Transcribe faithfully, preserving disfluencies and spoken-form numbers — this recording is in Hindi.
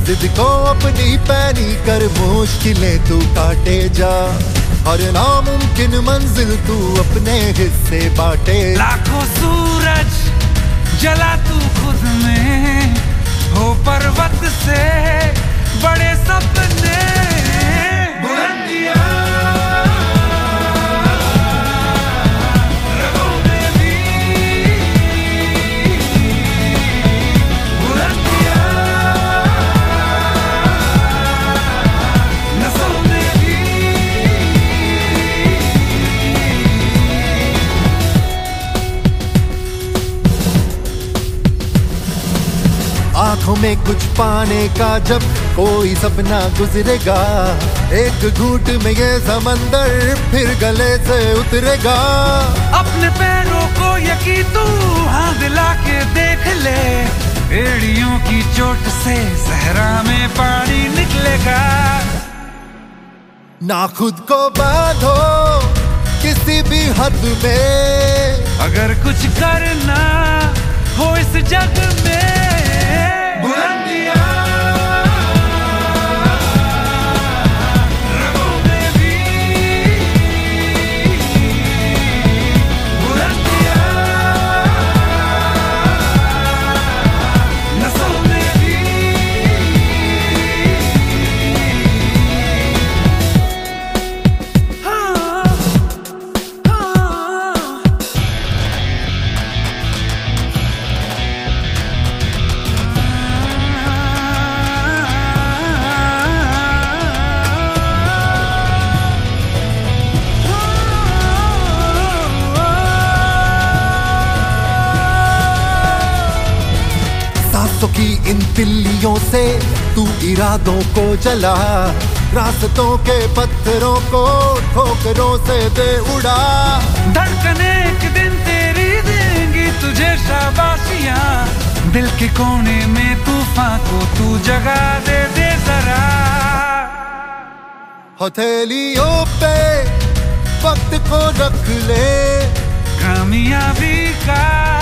जिद को अपनी पैनी कर मुश्किलें तू काटे जा, हर नामुमकिन मंजिल तू अपने हिस्से बांटे। लाखों सूरज जला तू खुद में, हो पर्वत से बड़े सपने। बुलंदियां रगों में भी, बुलंदियां नसों में भी। आंखों में कुछ पाने का जब कोई सपना गुजरेगा, एक घूंट में ये समंदर फिर गले से उतरेगा। अपने पैरों को यकीन तू हाँ दिला के देख ले, एड़ियों की चोट से सहरा में पानी निकलेगा। ना खुद को बांधो किसी भी हद में, अगर कुछ करना हो इस जग में। बुलंदियां रगों में भी, बुलंदियां नसों में भी। हाँ, हाँ। सांसों की इन तिल्लियों से तू इरादों को जला, रास्तों के पत्थरों को ठोकरों से दे उड़ा। धड़कने एक दिन तेरी देंगी तुझे शाबाशियां, दिल के कोने में तूफान को तू जगा दे दे जरा। हथेलियों पे वक्त को रख ले, कामयाबी का